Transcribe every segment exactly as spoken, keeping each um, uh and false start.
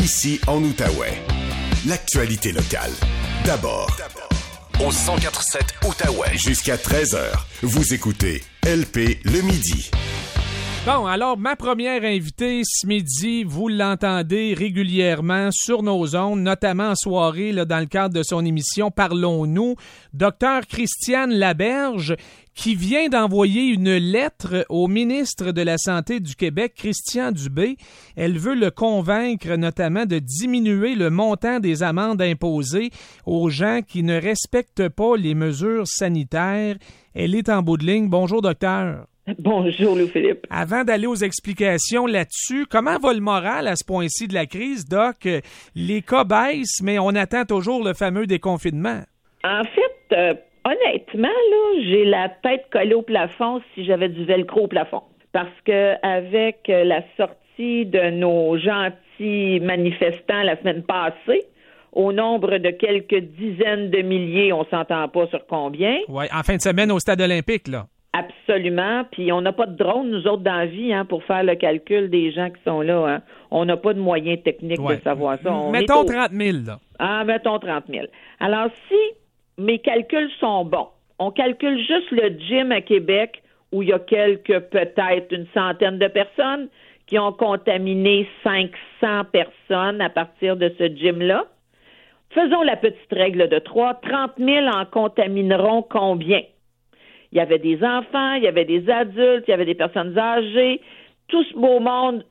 ici en Outaouais. L'actualité locale. D'abord, au cent quatre sept Outaouais. Jusqu'à treize heures, vous écoutez L P le midi. Bon, alors, ma première invitée ce midi, vous l'entendez régulièrement sur nos ondes, notamment en soirée, là, dans le cadre de son émission Parlons-nous, Docteur Christiane Laberge, qui vient d'envoyer une lettre au ministre de la Santé du Québec, Christian Dubé. Elle veut le convaincre notamment de diminuer le montant des amendes imposées aux gens qui ne respectent pas les mesures sanitaires. Elle est en bout de ligne. Bonjour, docteur. Bonjour, Louis-Philippe. Avant d'aller aux explications là-dessus, comment va le moral à ce point-ci de la crise, Doc? Les cas baissent, mais on attend toujours le fameux déconfinement. En fait, euh, honnêtement, là, j'ai la tête collée au plafond si j'avais du velcro au plafond. Parce que avec la sortie de nos gentils manifestants la semaine passée, au nombre de quelques dizaines de milliers, on s'entend pas sur combien. Oui, en fin de semaine au Stade olympique, là. Absolument. Puis on n'a pas de drone, nous autres, dans la vie, hein, pour faire le calcul des gens qui sont là. Hein. On n'a pas de moyens techniques ouais. de savoir ça. On mettons au... trente mille, là. Ah, mettons trente mille. Alors, si mes calculs sont bons, on calcule juste le gym à Québec où il y a quelques, peut-être une centaine de personnes qui ont contaminé cinq cents personnes à partir de ce gym-là. Faisons la petite règle de trois. trente mille en contamineront combien? Il y avait des enfants, il y avait des adultes, il y avait des personnes âgées. Tout ce beau monde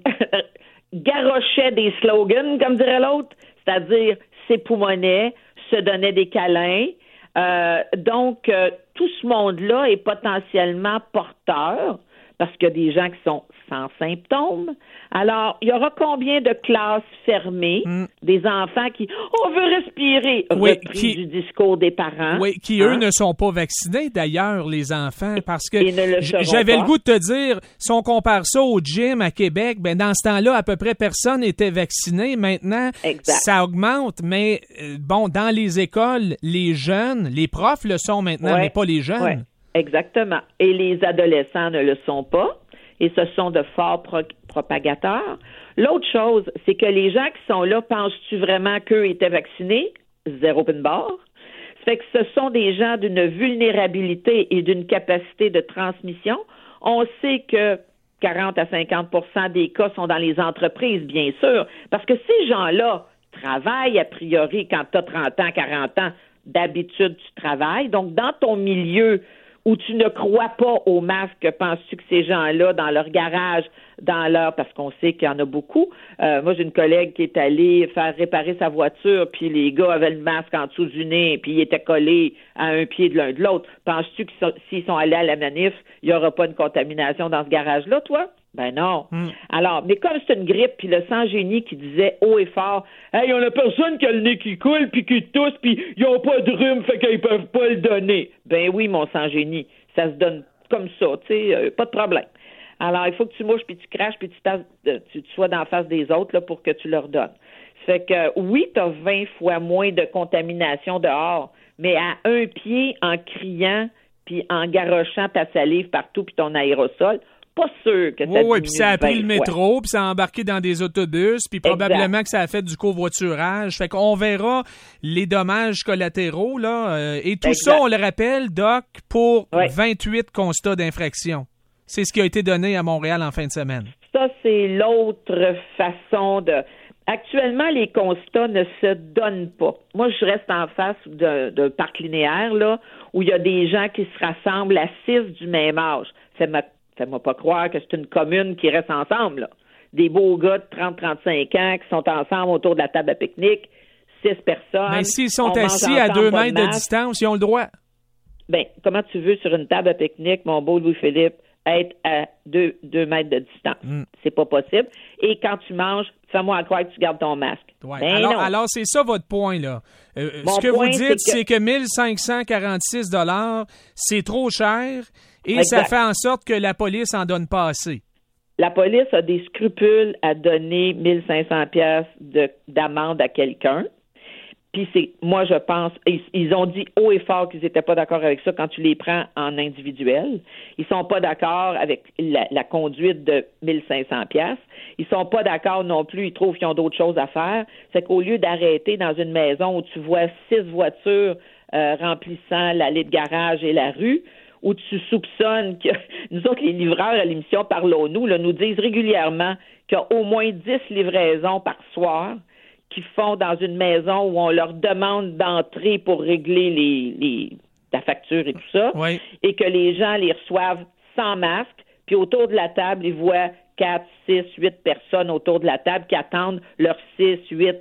garochait des slogans, comme dirait l'autre, c'est-à-dire s'époumonait, se donnait des câlins. Euh, donc, euh, tout ce monde-là est potentiellement porteur parce qu'il y a des gens qui sont sans symptômes. Alors, il y aura combien de classes fermées, mm. des enfants qui « on veut respirer oui, », repris qui, du discours des parents. Oui, qui hein? eux ne sont pas vaccinés d'ailleurs, les enfants, parce que le j'avais pas. le goût de te dire, si on compare ça au gym à Québec, ben dans ce temps-là, à peu près personne n'était vacciné. Maintenant, exact. Ça augmente, mais euh, bon, dans les écoles, les jeunes, les profs le sont maintenant, ouais. mais pas les jeunes. Ouais. Exactement. Et les adolescents ne le sont pas. Et ce sont de forts pro- propagateurs. L'autre chose, c'est que les gens qui sont là, penses-tu vraiment qu'eux étaient vaccinés? Zéro pin barre. Ça fait que ce sont des gens d'une vulnérabilité et d'une capacité de transmission. On sait que quarante à cinquante pour cent des cas sont dans les entreprises, bien sûr, parce que ces gens-là travaillent a priori quand tu as trente ans, quarante ans. D'habitude, tu travailles. Donc, dans ton milieu où tu ne crois pas au masque, penses-tu que ces gens-là, dans leur garage, dans leur... parce qu'on sait qu'il y en a beaucoup. Euh, moi, j'ai une collègue qui est allée faire réparer sa voiture, puis les gars avaient le masque en dessous du nez, puis ils étaient collés à un pied de l'un de l'autre. Penses-tu que so- s'ils sont allés à la manif, il n'y aura pas une contamination dans ce garage-là, toi? Ben non. Mm. Alors, mais comme c'est une grippe, puis le sans-génie qui disait haut et fort, « Hey, on a personne qui a le nez qui coule, puis qui tousse, puis ils n'ont pas de rhume, fait qu'ils peuvent pas le donner. » Ben oui, mon sans-génie, ça se donne comme ça, tu sais, euh, pas de problème. Alors, il faut que tu mouches, puis tu craches, puis tu, euh, tu, tu sois dans la face des autres là, pour que tu leur donnes. Ça fait que, euh, oui, tu as vingt fois moins de contamination dehors, mais à un pied, en criant, puis en garochant ta salive partout, puis ton aérosol, pas sûr que ça Oui, oui, puis ça a pris le métro, fois. puis ça a embarqué dans des autobus, puis probablement exact. Que ça a fait du covoiturage. Fait qu'on verra les dommages collatéraux, là. Euh, et tout exact. Ça, on le rappelle, Doc, pour oui. vingt-huit constats d'infraction. C'est ce qui a été donné à Montréal en fin de semaine. Ça, c'est l'autre façon de... Actuellement, les constats ne se donnent pas. Moi, je reste en face d'un, d'un parc linéaire, là, où il y a des gens qui se rassemblent à six du même âge. Ça m'a Fais-moi pas croire que c'est une commune qui reste ensemble, là. Des beaux gars de trente à trente-cinq ans qui sont ensemble autour de la table à pique-nique, six personnes. Mais s'ils sont assis à deux mètres de distance, ils ont le droit. Bien, comment tu veux, sur une table à pique-nique, mon beau Louis-Philippe, être à deux, deux mètres de distance? Mm. C'est pas possible. Et quand tu manges, fais-moi croire que tu gardes ton masque. Ouais. Ben alors, non. alors, c'est ça votre point, là. Euh, ce que vous dites, c'est que, c'est que mille cinq cent quarante-six dollars, c'est trop cher et exact. Ça fait en sorte que la police en donne pas assez. La police a des scrupules à donner mille cinq cents dollars de, d'amende à quelqu'un. Puis c'est, moi, je pense, ils, ils ont dit haut et fort qu'ils n'étaient pas d'accord avec ça quand tu les prends en individuel. Ils sont pas d'accord avec la, la conduite de mille cinq cents piastres. Ils sont pas d'accord non plus, ils trouvent qu'ils ont d'autres choses à faire. C'est qu'au lieu d'arrêter dans une maison où tu vois six voitures euh, remplissant l'allée de garage et la rue, où tu soupçonnes que nous autres, les livreurs à l'émission Parlons-nous, là, nous disent régulièrement qu'il y a au moins dix livraisons par soir qui font dans une maison où on leur demande d'entrer pour régler les, les la facture et tout ça, oui. et que les gens les reçoivent sans masque, puis autour de la table, ils voient quatre, six, huit personnes autour de la table qui attendent leurs six, huit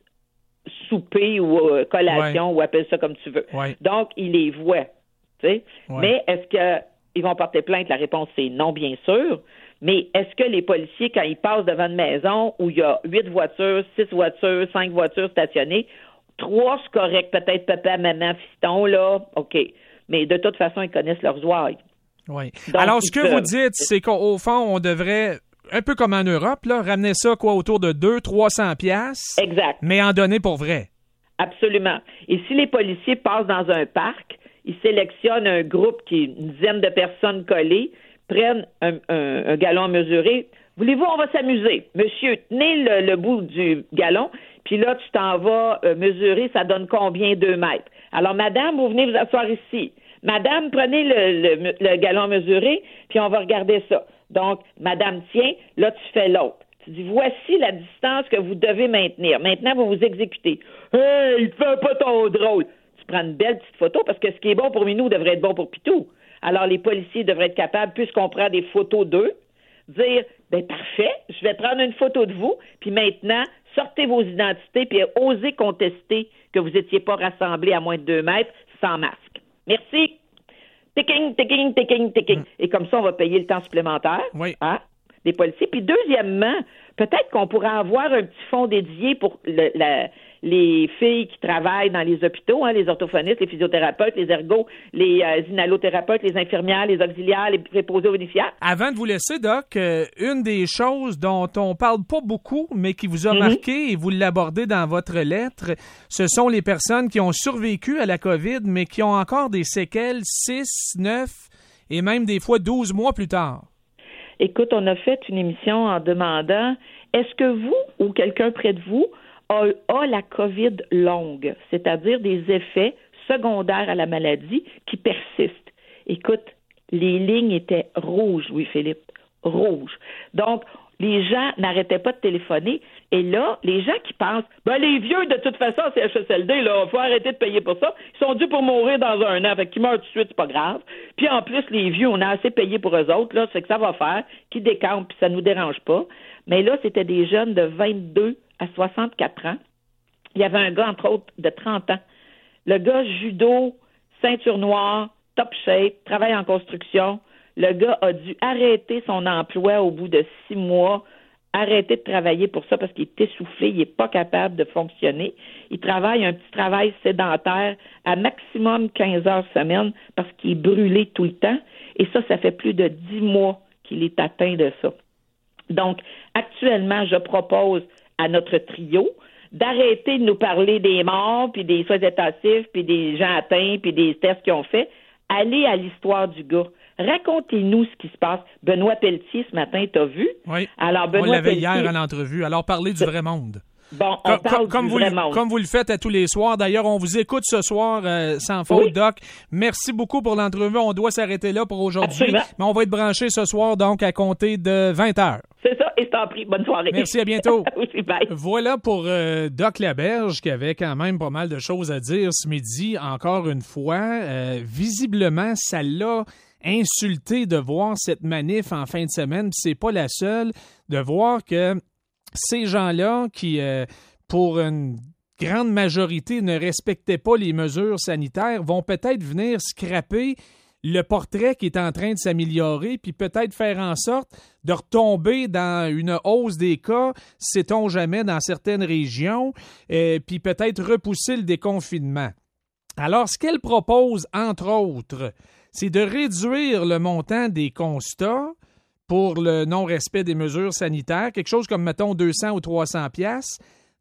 soupers ou euh, collations, ouais. ou appelle ça comme tu veux. Ouais. Donc, ils les voient. Tu sais? Ouais. Mais est-ce qu'ils vont porter plainte? La réponse, c'est non, bien sûr. Mais est-ce que les policiers, quand ils passent devant une maison où il y a huit voitures, six voitures, cinq voitures stationnées, trois, c'est correct, peut-être papa, maman, fiston, là, OK. Mais de toute façon, ils connaissent leurs ouailles. Oui. Alors, ce que peuvent... vous dites, c'est qu'au fond, on devrait, un peu comme en Europe, là, ramener ça quoi autour de deux cents, trois cents piastres. Exact. Mais en donner pour vrai. Absolument. Et si les policiers passent dans un parc, ils sélectionnent un groupe qui est une dizaine de personnes collées, prennent un, un, un galon mesuré. Voulez-vous, on va s'amuser. Monsieur, tenez le, le bout du galon, puis là, tu t'en vas euh, mesurer, ça donne combien? Deux mètres. Alors, madame, vous venez vous asseoir ici. Madame, prenez le, le, le galon mesuré, puis on va regarder ça. Donc, madame, tiens, là, tu fais l'autre. Tu dis, voici la distance que vous devez maintenir. Maintenant, vous vous exécutez. Hey, fais pas ton drôle. Tu prends une belle petite photo, parce que ce qui est bon pour Minou devrait être bon pour Pitou. Alors, les policiers devraient être capables, puisqu'on prend des photos d'eux, dire, ben parfait, je vais prendre une photo de vous, puis maintenant, sortez vos identités, puis osez contester que vous n'étiez pas rassemblés à moins de deux mètres sans masque. Merci. Ticking, ticking, ticking, ticking. Mm. Et comme ça, on va payer le temps supplémentaire oui. hein, des policiers. Puis deuxièmement, peut-être qu'on pourrait avoir un petit fonds dédié pour le, la, les filles qui travaillent dans les hôpitaux, hein, les orthophonistes, les physiothérapeutes, les ergos, les euh, inhalothérapeutes, les infirmières, les auxiliaires, les préposés aux bénéficiaires. Avant de vous laisser, Doc, euh, une des choses dont on parle pas beaucoup, mais qui vous a mm-hmm. marqué, et vous l'abordez dans votre lettre, ce sont les personnes qui ont survécu à la COVID, mais qui ont encore des séquelles six, neuf et même des fois douze mois plus tard. Écoute, on a fait une émission en demandant, est-ce que vous ou quelqu'un près de vous a, a la COVID longue, c'est-à-dire des effets secondaires à la maladie qui persistent? Écoute, les lignes étaient rouges, Louis-Philippe, rouges. Donc, les gens n'arrêtaient pas de téléphoner. Et là, les gens qui pensent, ben les vieux, de toute façon, C H S L D, là, faut arrêter de payer pour ça. Ils sont dus pour mourir dans un an, fait qu'ils meurent tout de suite, c'est pas grave. Puis en plus, les vieux, on a assez payé pour eux autres, là, c'est que ça va faire, qui décampent, puis ça nous dérange pas. Mais là, c'était des jeunes de vingt-deux à soixante-quatre ans. Il y avait un gars, entre autres, de trente ans. Le gars, judo, ceinture noire, top shape, travaille en construction. Le gars a dû arrêter son emploi au bout de six mois, arrêter de travailler pour ça parce qu'il est essoufflé, il n'est pas capable de fonctionner. Il travaille un petit travail sédentaire à maximum quinze heures semaine parce qu'il est brûlé tout le temps. Et ça, ça fait plus de dix mois qu'il est atteint de ça. Donc, actuellement, je propose à notre trio d'arrêter de nous parler des morts, puis des soins intensifs, puis des gens atteints, puis des tests qu'ils ont fait. Allez à l'histoire du gars. Racontez-nous ce qui se passe. Benoît Pelletier, ce matin, t'as vu? Oui, Alors, Benoît on l'avait Pelletier... hier à l'entrevue. Alors, parlez du vrai monde. Bon, on comme, parle comme, du vous vrai le, monde. Comme vous le faites à tous les soirs. D'ailleurs, on vous écoute ce soir euh, sans faute, oui. Doc. Merci beaucoup pour l'entrevue. On doit s'arrêter là pour aujourd'hui. Absolument. Mais on va être branché ce soir, donc, à compter de vingt heures. C'est ça, et je t'en prie. Bonne soirée. Merci, à bientôt. Oui, bye. Voilà pour euh, Doc Laberge, qui avait quand même pas mal de choses à dire ce midi. Encore une fois, euh, visiblement, ça l'a insulté de voir cette manif en fin de semaine. Puis c'est pas la seule. De voir que ces gens-là qui... Euh, pour une grande majorité, ne respectaient pas les mesures sanitaires, vont peut-être venir scraper le portrait qui est en train de s'améliorer, puis peut-être faire en sorte de retomber dans une hausse des cas, sait-on jamais, dans certaines régions, euh, puis peut-être repousser le déconfinement. Alors, ce qu'elle propose, entre autres, c'est de réduire le montant des constats pour le non-respect des mesures sanitaires, quelque chose comme, mettons, deux cents ou trois cents piastres,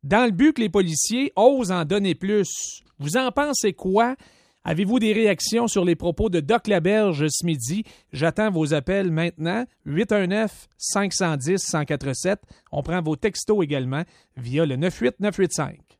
dans le but que les policiers osent en donner plus. Vous en pensez quoi? Avez-vous des réactions sur les propos de Doc Laberge ce midi? J'attends vos appels maintenant. huit un neuf, cinq un zéro, un zéro quatre sept. On prend vos textos également via le neuf huit neuf huit cinq.